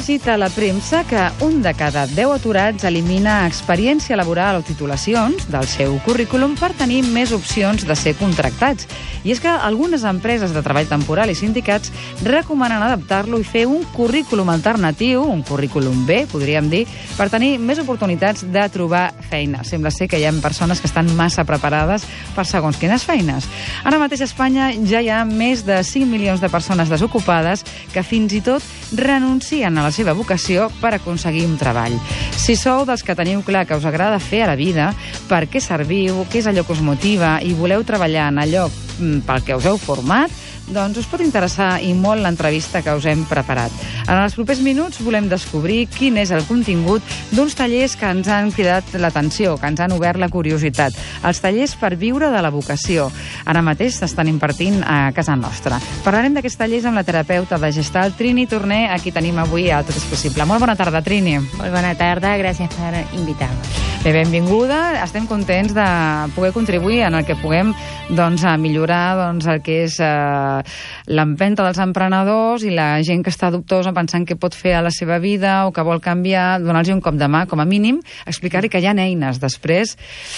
cita la premsa que un de cada 10 aturats elimina experiència laboral o titulacions del seu currículum per tenir més opcions de ser contractats. I és que algunes empreses de treball temporal i sindicats recomanen adaptar-lo i fer un currículum alternatiu, un currículum B, podríem dir, per tenir més oportunitats de trobar feina. Sembla ser que hi ha persones que estan massa preparades per segons quines feines. Ara mateix a Espanya ja hi ha més de 5 milions de persones desocupades que fins i tot renuncien a la seva vocació per aconseguir un treball. Si sou dels que teniu clar que us agrada fer a la vida, per què serviu, què és allò que us motiva i voleu treballar en allò pel que us heu format, doncs us pot interessar i molt l'entrevista que us hem preparat. En els propers minuts volem descobrir quin és el contingut d'uns tallers que ens han cridat l'atenció, que ens han obert la curiositat. Els tallers per viure de la vocació. Ara mateix s'estan impartint a casa nostra. Parlarem d'aquests tallers amb la terapeuta de Gestalt, Trini Torner, a qui tenim avui a Tot és possible. Molt bona tarda, Trini. Molt bona tarda, gràcies per invitar-me. Bé, benvinguda. Estem contents de poder contribuir en el que puguem a millorar el que és l'empenta dels emprenedors i la gent que està dubtosa pensant què pot fer a la seva vida o que vol canviar, donar-los un cop de mà, com a mínim, explicar-li que hi ha eines. Després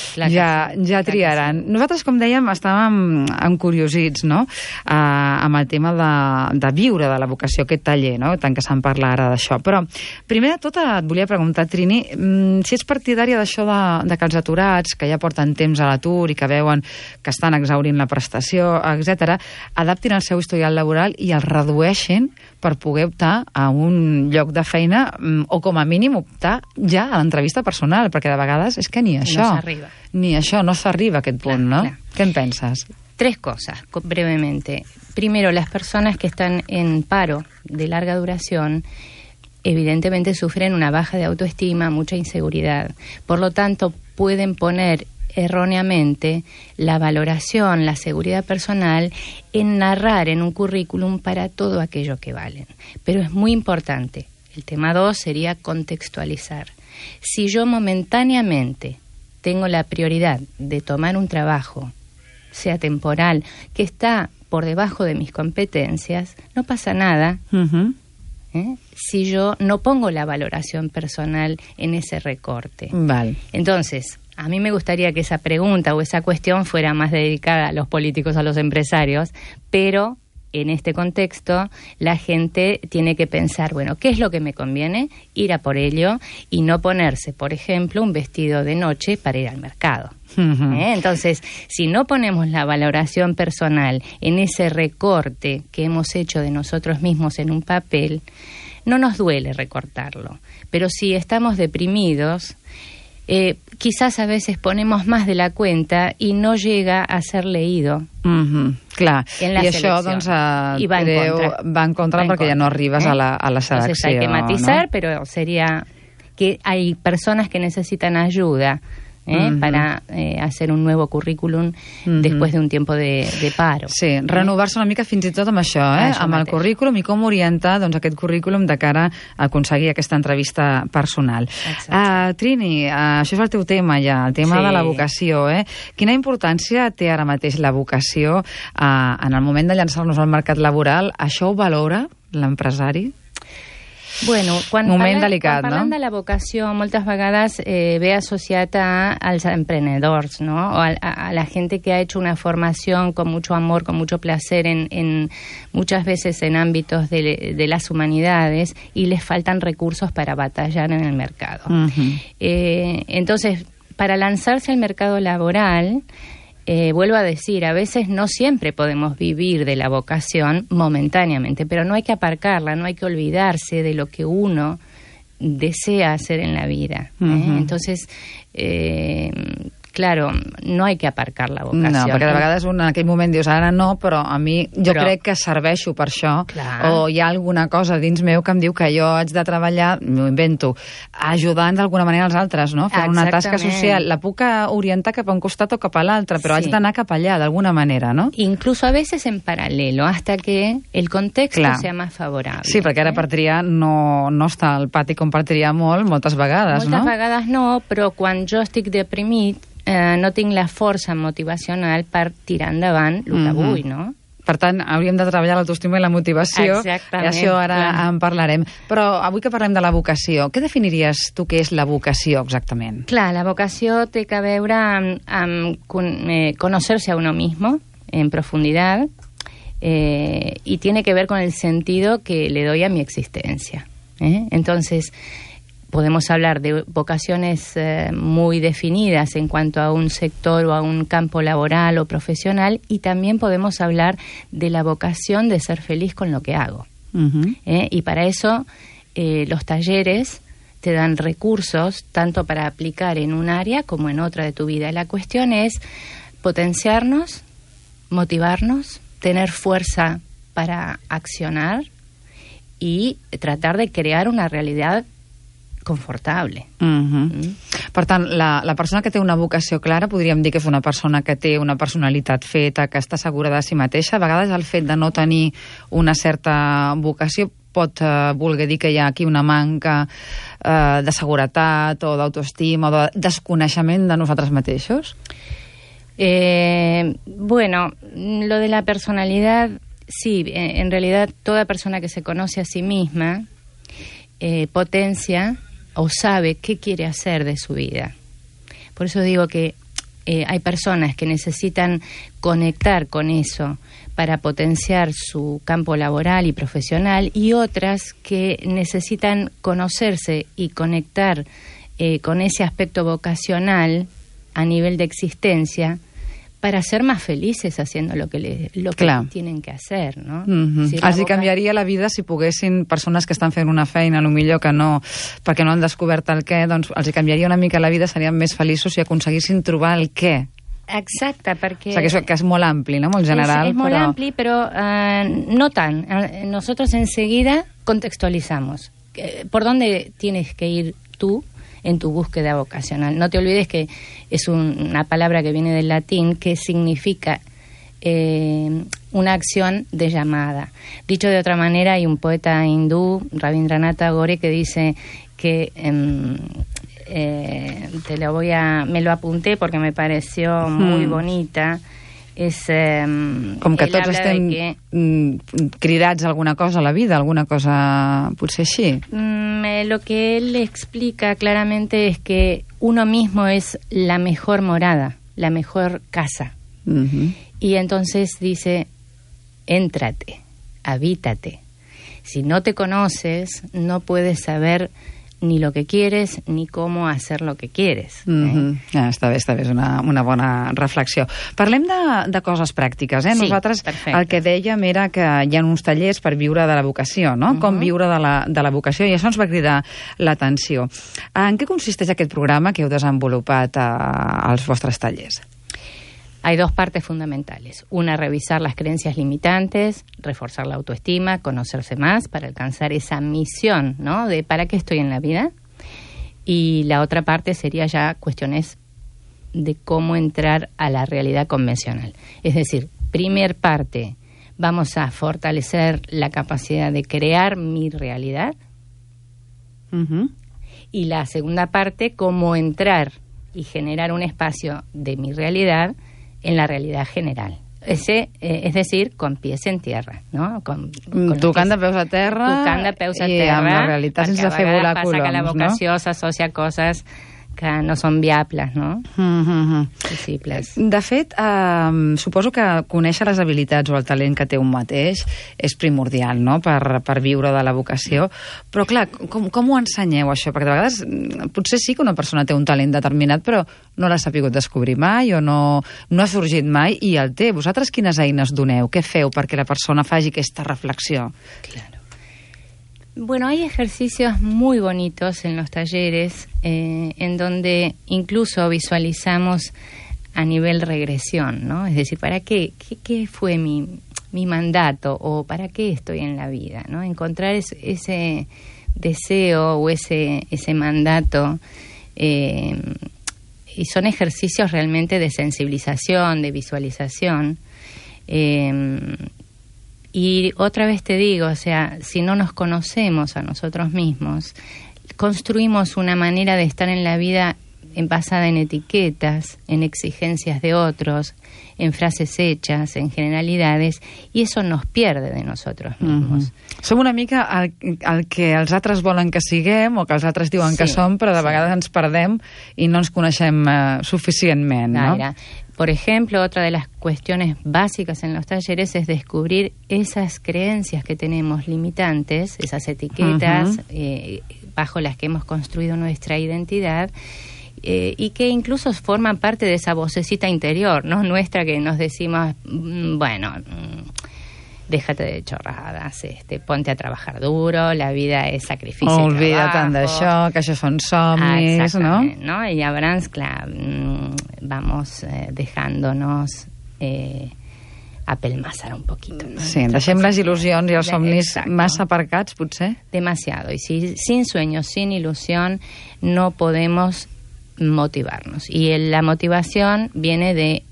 ja triaran. Nosaltres, com dèiem, estàvem encuriosits, no?, amb el tema de viure de la vocació, aquest taller, no?, tant que se'n parla ara d'això. Però, primer de tot, et volia preguntar, Trini, si ets partidària d'això de que els aturats, que ja porten temps a l'atur i que veuen que estan exhaurint la prestació, etc., adaptin el seu historial laboral i el redueixin per poder optar a un lloc de feina o, com a mínim, optar ja a l'entrevista personal, perquè de vegades és que ni això no s'arriba a aquest punt, ¿no? ¿Qué piensas? Tres cosas, brevemente. Primero, las personas que están en paro de larga duración evidentemente sufren una baja de autoestima, mucha inseguridad. Por lo tanto, pueden poner erróneamente la valoración, la seguridad personal en narrar en un currículum para todo aquello que valen. Pero es muy importante. El tema 2 sería contextualizar. Si yo momentáneamente tengo la prioridad de tomar un trabajo, sea temporal, que está por debajo de mis competencias, no pasa nada. Si yo no pongo la valoración personal en ese recorte. Vale. Entonces, a mí me gustaría que esa pregunta o esa cuestión fuera más dedicada a los políticos, a los empresarios, pero en este contexto la gente tiene que pensar, bueno, ¿qué es lo que me conviene? Ir a por ello y no ponerse, por ejemplo, un vestido de noche para ir al mercado. Entonces, si no ponemos la valoración personal en ese recorte que hemos hecho de nosotros mismos en un papel, no nos duele recortarlo. Pero si estamos deprimidos, quizás a veces ponemos más de la cuenta i no llega a ser leído. Clar, en la i això va en contra perquè ja no arribes a la selecció. Entonces hay que matizar, ¿no? Pero sería que hay personas que necesitan ayuda para hacer un nuevo currículum después de un tiempo de paro. Sí, renovar-se una mica fins i tot amb això, amb el currículum i com orientar aquest currículum de cara a aconseguir aquesta entrevista personal. Trini, això és el teu tema ja, el tema de la vocació. Quina importància té ara mateix la vocació en el moment de llançar-nos al mercat laboral? Això ho valora l'empresari? Bueno, quan parlem de la vocació, moltes vegades ve associada als emprenedors, ¿no? O a la gente que ha hecho una formación con mucho amor, con mucho placer, muchas veces en ámbitos de las humanidades, y les faltan recursos para batallar en el mercado. Entonces, para lanzarse al mercado laboral, vuelvo a decir, a veces no siempre podemos vivir de la vocación momentáneamente, pero no hay que aparcarla, no hay que olvidarse de lo que uno desea hacer en la vida. Entonces, claro, no hay que aparcar la vocació. No, perquè de vegades en aquell moment dius, ara no, però a mi jo crec que serveixo per això, o hi ha alguna cosa dins meu que em diu que jo haig de treballar, m'ho invento, ajudant d'alguna manera als altres, no? Fent una tasca social. La puc orientar cap a un costat o cap a l'altre, però haig d'anar cap allà, d'alguna manera, no? Incluso a veces en paralelo, hasta que el contexto sea más favorable. Sí, perquè ara per triar no està al pati com per triar moltes vegades, no? Moltes vegades no, però quan jo estic deprimit no tinc la força motivacional per tirar endavant el que vull, no? Per tant, hauríem de treballar l'autoestima i la motivació. Exactament. I això ara en parlarem. Però avui que parlem de la vocació, què definiries tu que és la vocació exactament? Clar, la vocació té que veure amb conocerse a uno mismo en profundidad y tiene que ver con el sentido que le doy a mi existencia. Entonces, podemos hablar de vocaciones muy definidas en cuanto a un sector o a un campo laboral o profesional, y también podemos hablar de la vocación de ser feliz con lo que hago. Y para eso los talleres te dan recursos tanto para aplicar en un área como en otra de tu vida. La cuestión es potenciarnos, motivarnos, tener fuerza para accionar y tratar de crear una realidad confortable. Per tant, la persona que té una vocació clara podríem dir que és una persona que té una personalitat feta, que està segura de si mateixa. A vegades el fet de no tenir una certa vocació pot voler dir que hi ha aquí una manca de seguretat o d'autoestima o de desconeixement de nosaltres mateixos? Bueno, lo de la personalidad, sí, en realidad toda persona que se conoce a sí misma potencia o sabe qué quiere hacer de su vida. Por eso digo que hay personas que necesitan conectar con eso para potenciar su campo laboral y profesional, y otras que necesitan conocerse y conectar con ese aspecto vocacional a nivel de existencia para ser más felices haciendo lo que tienen que hacer, no? Els hi canviaria la vida si poguessin, persones que estan fent una feina millor que no, perquè no han descobert el què, doncs els hi canviaria una mica la vida, serien més feliços si aconseguissin trobar el què. Exacte, perquè... O sigui, que és molt ampli, no? Molt general. Es molt ampli, pero no tan. Nosotros enseguida contextualizamos. ¿Por dónde tienes que ir tú en tu búsqueda vocacional? No te olvides que es una palabra que viene del latín que significa una acción de llamada. Dicho de otra manera, hay un poeta hindú, Rabindranath Tagore, que dice que me lo apunté porque me pareció muy bonita. Com que tots estem cridats a alguna cosa a la vida, alguna cosa potser així. Lo que él explica claramente es que uno mismo es la mejor morada, la mejor casa. Y entonces dice, éntrate, habítate. Si no te conoces, no puedes saber ni lo que quieres, ni cómo hacer lo que quieres. Està bé, és una bona reflexió. Parlem de coses pràctiques. Sí, nosaltres perfecte. El que dèiem era que hi ha uns tallers per viure de la vocació, no? Com viure de la vocació, i això ens va cridar l'atenció. En què consisteix aquest programa que heu desenvolupat als vostres tallers? Hay dos partes fundamentales. Una, revisar las creencias limitantes, reforzar la autoestima, conocerse más para alcanzar esa misión, ¿no? De ¿para qué estoy en la vida? Y la otra parte sería ya cuestiones de cómo entrar a la realidad convencional. Es decir, primer parte, vamos a fortalecer la capacidad de crear mi realidad. Y la segunda parte, cómo entrar y generar un espacio de mi realidad en la realidad general. Es decir, con pies en tierra, no? Tocant de peus a terra, tocant de peus a terra, i amb la realitat sense fer volar coloms, passa que la vocació s'associa a coses que no són viables, no? Possibles. De fet, suposo que conèixer les habilitats o el talent que té un mateix és primordial, no?, per viure de la vocació. Però, clar, com ho ensenyeu, això? Perquè de vegades potser sí que una persona té un talent determinat, però no l'ha sapigut descobrir mai o no ha sorgit mai, i el té. Vosaltres quines eines doneu? Què feu perquè la persona faci aquesta reflexió? Claro. Bueno, hay ejercicios muy bonitos en los talleres en donde incluso visualizamos a nivel regresión, ¿no? Es decir, ¿para qué fue mi mandato o para qué estoy en la vida, ¿no? Encontrar ese deseo o ese mandato, y son ejercicios realmente de sensibilización, de visualización. Y otra vez te digo, o sea, si no nos conocemos a nosotros mismos, construimos una manera de estar en la vida basada en etiquetas, en exigencias de otros, en frases hechas, en generalidades, i eso nos pierde de nosotros mismos. Som una mica el que els altres volen que siguem o que els altres diuen que som, però de vegades ens perdem i no ens coneixem suficientment, ¿no? Por ejemplo, otra de las cuestiones básicas en los talleres es descubrir esas creencias que tenemos limitantes, esas etiquetas bajo las que hemos construido nuestra identidad, y que incluso forman parte de esa vocecita interior, ¿no? Nuestra, que nos decimos, bueno, déjate de chorradas, ponte a trabajar duro, la vida és sacrifici i trabajo. Olvida't d'això, que això són somnis, ¿no? ¿no? Y Abrams, claro, vamos dejándonos apelmazar un poquito, ¿no? Sí, deixem les il·lusions i els somnis massa aparcats, potser. Demasiado. Y si sin sueños, sin ilusión, no podemos motivarnos. Y la motivación viene de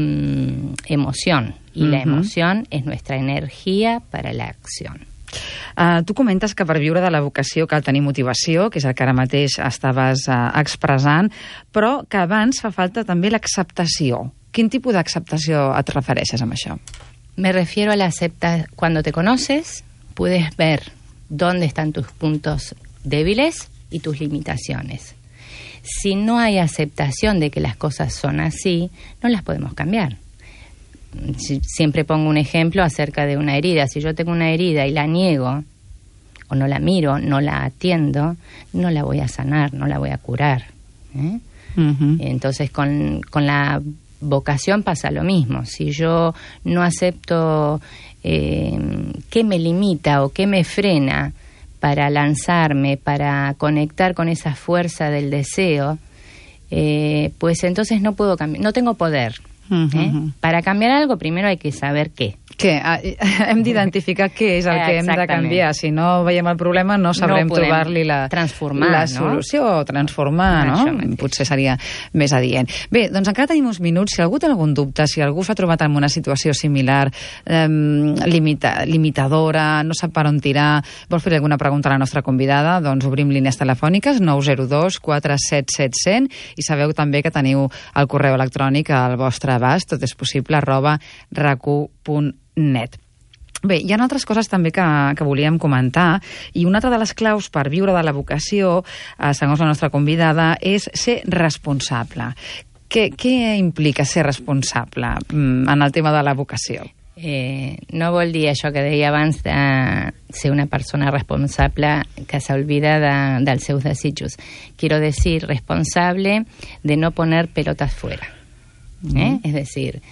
emoción. Y la emoción es nuestra energía para la acción. Tu comentes que per viure de la vocació cal tenir motivació, que és el que ara mateix estaves expressant, però que abans fa falta també l'acceptació. Quin tipus d'acceptació et refereixes amb això? Me refiero a la aceptación. Cuando te conoces, puedes ver dónde están tus puntos débiles y tus limitaciones. Si no hay aceptación de que las cosas son así, no las podemos cambiar. Siempre pongo un ejemplo acerca de una herida. Si yo tengo una herida y la niego, o no la miro, no la atiendo, no la voy a sanar, no la voy a curar. Entonces, con la vocación pasa lo mismo. Si yo no acepto qué me limita o qué me frena para lanzarme, para conectar con esa fuerza del deseo, pues entonces no puedo cambiar, no tengo poder. Para cambiar algo, primero hay que saber qué. Hem d'identificar què és el que hem de canviar. Si no veiem el problema, no sabrem trobar-li la solució o transformar, no? Potser seria més adient. Bé, doncs encara tenim uns minuts. Si algú té algun dubte, si algú s'ha trobat en una situació similar, limitadora, no sap per on tirar, vol fer alguna pregunta a la nostra convidada, doncs obrim línies telefòniques 902 477 100 i sabeu també que teniu el correu electrònic al vostre abast, totespossible @racu.net. Bé, hi ha altres coses també que volíem comentar, i una altra de les claus per viure de la vocació, segons la nostra convidada, és ser responsable. Què implica ser responsable en el tema de la vocació? No vol dir això que deia abans de ser una persona responsable que s'olvida dels seus desitjos. Quiero decir responsable de no poner pelotas fuera. Es decir,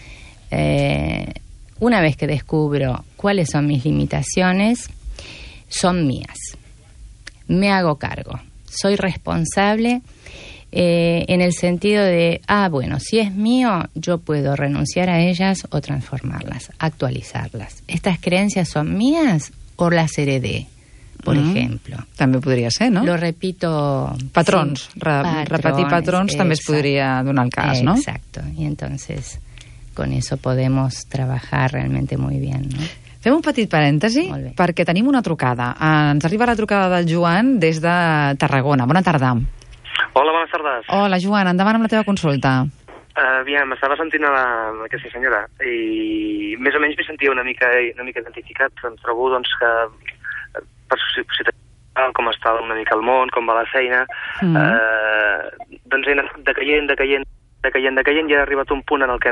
una vez que descubro cuáles son mis limitaciones, son mías. Me hago cargo. Soy responsable en el sentido de, bueno, si es mío, yo puedo renunciar a ellas o transformarlas, actualizarlas. ¿Estas creencias son mías o las heredé? Por ejemplo. També podria ser, no? Lo repito. Patrons. Sí, repetir patrons també es podria donar el cas, no? Exacto. Y entonces, con eso podemos trabajar realmente muy bien, ¿no? Fem un petit parèntesi perquè tenim una trucada. Ens arriba la trucada del Joan des de Tarragona. Bona tarda. Hola, bones tardes. Hola, Joan, endavant amb la teva consulta. Aviam, estava sentint aquesta senyora i més o menys m'he sentit una mica identificat. Em trobo doncs, que per societat, com està una mica el món, com va la feina, doncs he anat decaient i he arribat a un punt en el que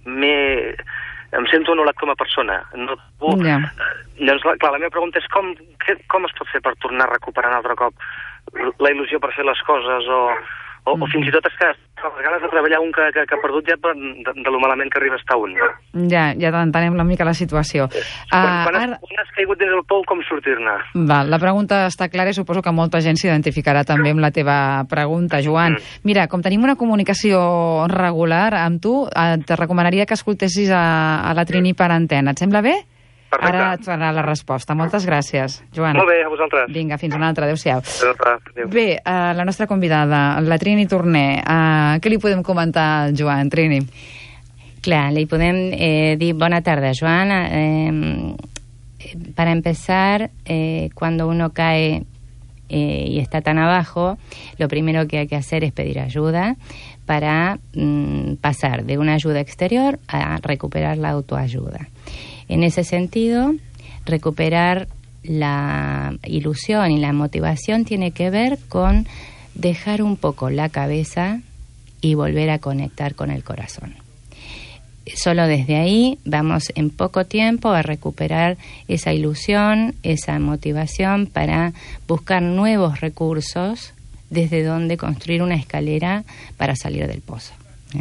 em sento anul·lat com a persona. Llavors, clar, la meva pregunta és com es pot fer per tornar a recuperar un altre cop la il·lusió per fer les coses o fins i tot és que les ganes de treballar un que ha perdut ja de lo malament que arriba a estar un. Ja entenem una mica la situació. Quan has caigut dins del pou, com sortir-ne? La pregunta està clara i suposo que molta gent s'identificarà també amb la teva pregunta, Joan. Mira, com tenim una comunicació regular amb tu, te recomanaria que escoltessis a la Trini per antena. Et sembla bé? Perfecte. Ara et farà la resposta. Moltes gràcies, Joan. Molt bé, a vosaltres. Vinga, fins una altra. Adéu-siau. Adéu. Bé, la nostra convidada, la Trini Torner, què li podem comentar al Joan, Trini? Clar, li podem dir bona tarda, Joan. Para empezar, cuando uno cae y está tan abajo, lo primero que hay que hacer es pedir ayuda para pasar de una ayuda exterior a recuperar la autoayuda. En ese sentido, recuperar la ilusión y la motivación tiene que ver con dejar un poco la cabeza y volver a conectar con el corazón. Solo desde ahí vamos en poco tiempo a recuperar esa ilusión, esa motivación para buscar nuevos recursos desde donde construir una escalera para salir del pozo.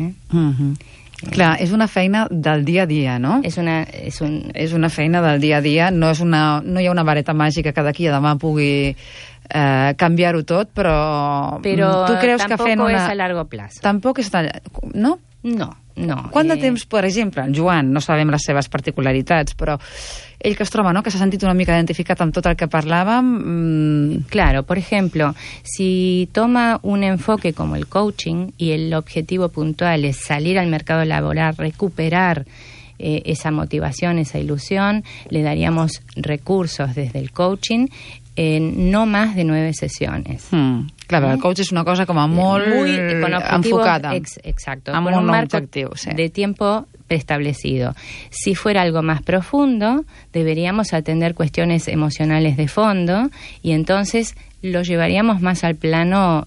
Clar, és una feina del dia a dia, no? És una feina del dia a dia, no hi ha una vareta màgica que d'aquí a demà pugui canviar-ho tot, però tu creus que fent una... Tampoc és a largo plazo. Tampoc és... No? No. Quant de temps, per exemple, en Joan, no sabem les seves particularitats, però ell que es troba, ¿no?, que s'ha sentit una mica identificat amb tot el que parlàvem... Claro, por ejemplo, si toma un enfoque como el coaching y el objetivo puntual es salir al mercado laboral, recuperar esa motivación, esa ilusión, le daríamos recursos desde el coaching en no más de 9 sesiones. Claro, el coach és una cosa com a molt enfocada. Exacto, amb con un marco objectiu, sí. de tiempo preestablecido. Si fuera algo más profundo, deberíamos atender cuestiones emocionales de fondo y entonces lo llevaríamos más al plano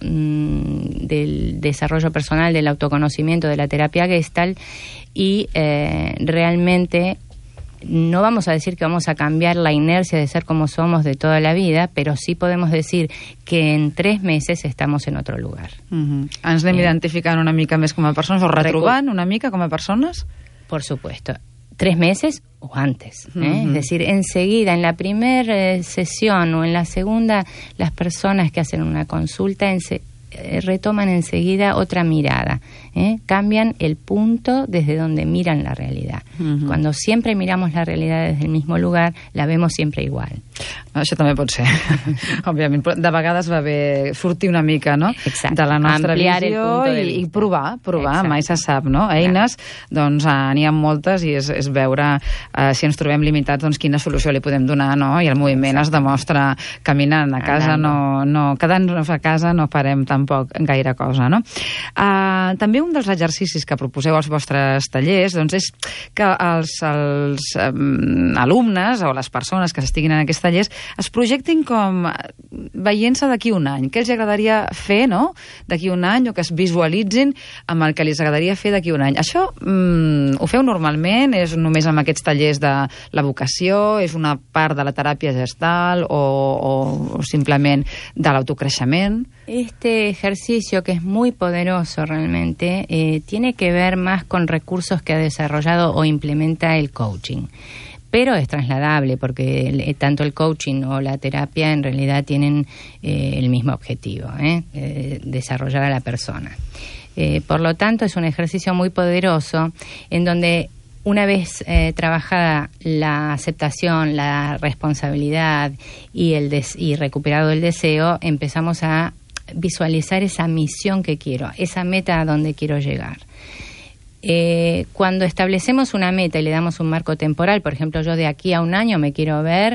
del desarrollo personal, del autoconocimiento, de la terapia Gestalt y realmente no vamos a decir que vamos a cambiar la inercia de ser como somos de toda la vida, pero sí podemos decir que en 3 meses estamos en otro lugar. Ens anem identificant una mica més com a persones o retrobant una mica com a persones? Por supuesto. 3 meses o antes. Es decir, enseguida, en la primera sesión o en la segunda, las personas que hacen una consulta retoman enseguida otra mirada, cambian el punto desde donde miran la realidad. Cuando siempre miramos la realidad desde el mismo lugar, la vemos siempre igual. Això també pot ser, òbviament, però de vegades va bé sortir una mica, no?, de la nostra visió i provar, mai se sap, no? Eines, doncs n'hi ha moltes i és veure si ens trobem limitats, doncs quina solució li podem donar, no? I el moviment es demostra caminant. A casa quedant-nos a casa no farem tampoc gaire cosa, no? També un dels exercicis que proposeu als vostres tallers, doncs és que els alumnes o les persones que estiguin en aquests tallers es projectin com veient-se d'aquí un any. Què els agradaria fer, no?, d'aquí un any, o que es visualitzin amb el que els agradaria fer d'aquí un any. Això ho feu normalment? És només amb aquests tallers de la vocació? És una part de la teràpia gestal o simplement de l'autocreixement? Este ejercicio, que es muy poderoso realmente, tiene que ver más con recursos que ha desarrollado o implementa el coaching. Pero es trasladable porque tanto el coaching o la terapia en realidad tienen el mismo objetivo, desarrollar a la persona. Por lo tanto, es un ejercicio muy poderoso en donde una vez trabajada la aceptación, la responsabilidad y recuperado el deseo, empezamos a visualizar esa misión que quiero, esa meta a donde quiero llegar. Cuando establecemos una meta y le damos un marco temporal, por ejemplo, yo de aquí a un año me quiero ver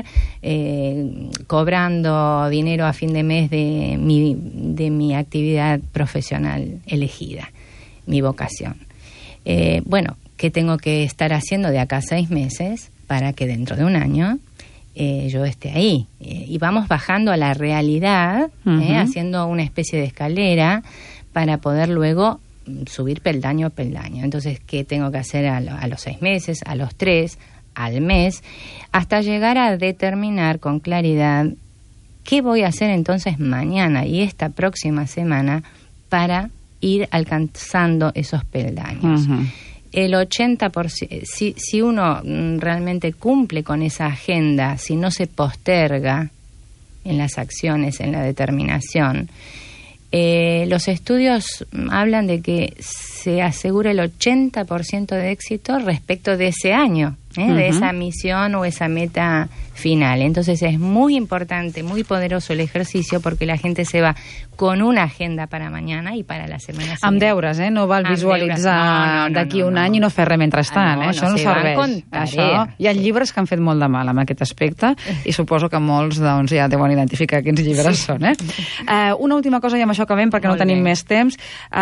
cobrando dinero a fin de mes de mi actividad profesional elegida, mi vocación. Bueno, ¿qué tengo que estar haciendo de acá a 6 meses para que dentro de un año yo esté ahí? Y vamos bajando a la realidad, haciendo una especie de escalera para poder luego subir peldaño a peldaño. Entonces, ¿qué tengo que hacer a los 6 meses, a los 3, al mes, hasta llegar a determinar con claridad qué voy a hacer entonces mañana y esta próxima semana para ir alcanzando esos peldaños? El 80%, si uno realmente cumple con esa agenda, si no se posterga en las acciones, en la determinación, los estudios hablan de que se asegura el 80% de éxito respecto de ese año, de esa misión o esa meta final. Entonces es muy importante, muy poderoso el ejercicio porque la gente se va con una agenda para mañana i para la setmana següent. Amb deures, no val visualitzar d'aquí un any i no fer res mentrestant. Això no serveix. Hi ha llibres que han fet molt de mal en aquest aspecte i suposo que molts ja deuen identificar quins llibres són. Una última cosa i amb això acabem perquè no tenim més temps.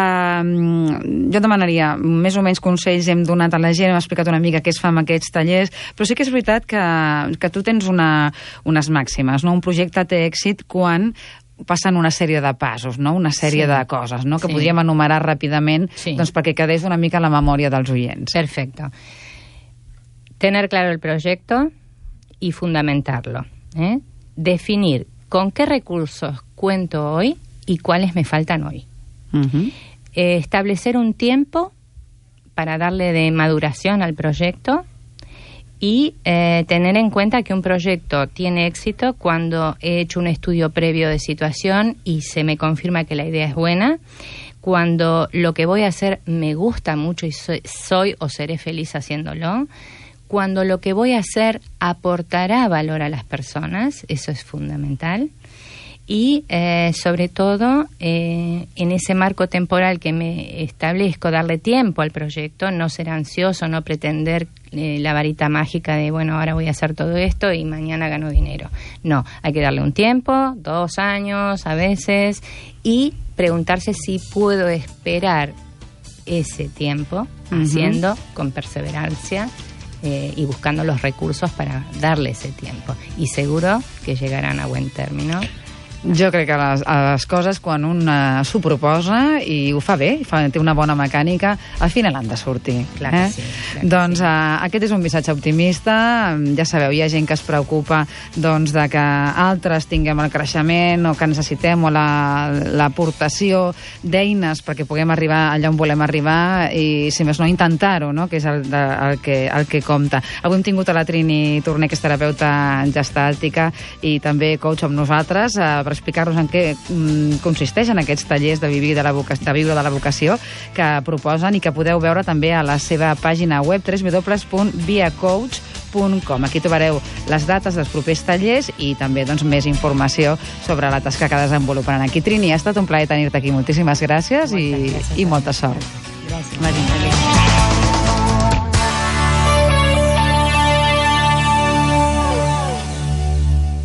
Jo demanaria més o menys consells, hem donat a la gent, hem explicat una mica què es fa amb aquests tallers, però sí que és veritat que tu tens unes màximes, un projecte té èxit quan passen una sèrie de passos, una sèrie de coses que podríem enumerar ràpidament perquè quedés una mica a la memòria dels oients. Perfecto. Tener claro el proyecto y fundamentarlo. Definir con qué recursos cuento hoy y cuáles me faltan hoy. Establecer un tiempo para darle de maduración al proyecto y tener en cuenta que un proyecto tiene éxito cuando he hecho un estudio previo de situación y se me confirma que la idea es buena, cuando lo que voy a hacer me gusta mucho y soy o seré feliz haciéndolo, cuando lo que voy a hacer aportará valor a las personas, eso es fundamental, y sobre todo en ese marco temporal que me establezco, darle tiempo al proyecto, no ser ansioso, no pretender la varita mágica de bueno, ahora voy a hacer todo esto y mañana gano dinero. No, hay que darle un tiempo, 2 años a veces, y preguntarse si puedo esperar ese tiempo haciendo con perseverancia y buscando los recursos para darle ese tiempo. Y seguro que llegarán a buen término. Jo crec que les coses, quan un s'ho proposa i ho fa bé, té una bona mecànica, al final han de sortir. Clar que sí. Doncs aquest és un missatge optimista. Ja sabeu, hi ha gent que es preocupa de que altres tinguem el creixement o que necessitem o l'aportació d'eines perquè puguem arribar allà on volem arribar i, si més no, intentar-ho, que és el que compta. Avui hem tingut a la Trini Torné, que és terapeuta gestàltica i també coach amb nosaltres, per explicar-nos en què consisteixen aquests tallers de viure de la vocació que proposen i que podeu veure també a la seva pàgina web www.viacoach.com. Aquí trobareu les dates dels propers tallers i també més informació sobre la tasca que desenvoluparan aquí. Trini, ha estat un plaer tenir-te aquí. Moltíssimes gràcies i molta sort. Gràcies.